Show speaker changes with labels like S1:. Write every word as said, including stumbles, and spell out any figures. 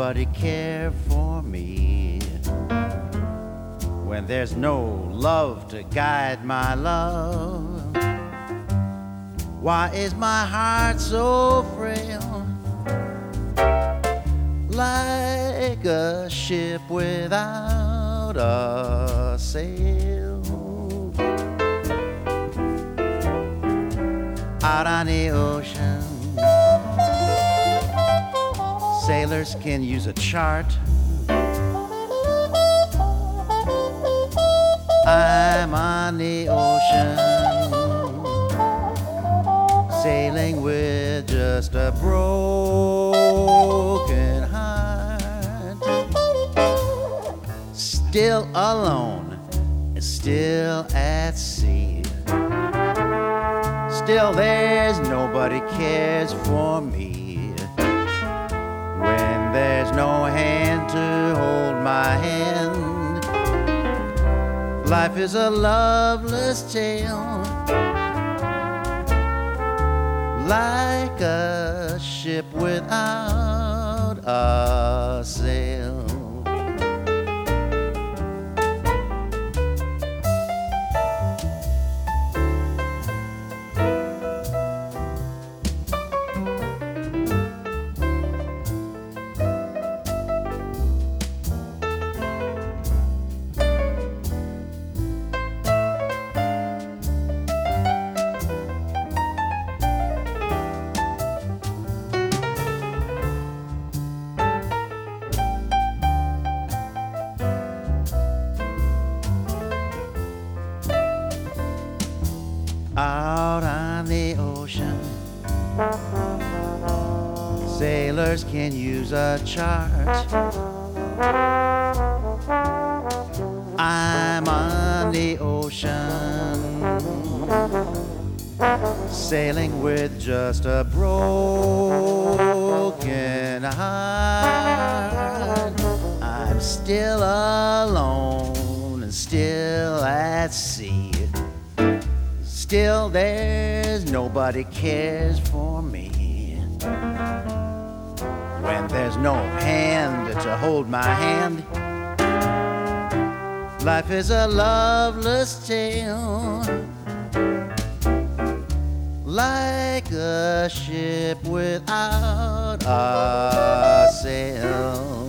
S1: nobody care for me, when there's no love to guide my love, why is my heart so frail, like a ship without a sail? Out on the ocean, sailors can use a chart. I'm on the ocean, sailing with just a broken heart. Still alone, still at sea. Still there's nobody cares for me, when there's no hand to hold my hand. Life is a loveless tale, like a ship without a sail. Out on the ocean, sailors can use a chart. I'm on the ocean, sailing with just a broken heart. I'm still alone and still at sea. Still there's nobody cares for me, when there's no hand to hold my hand. Life is a loveless tale, like a ship without a sail.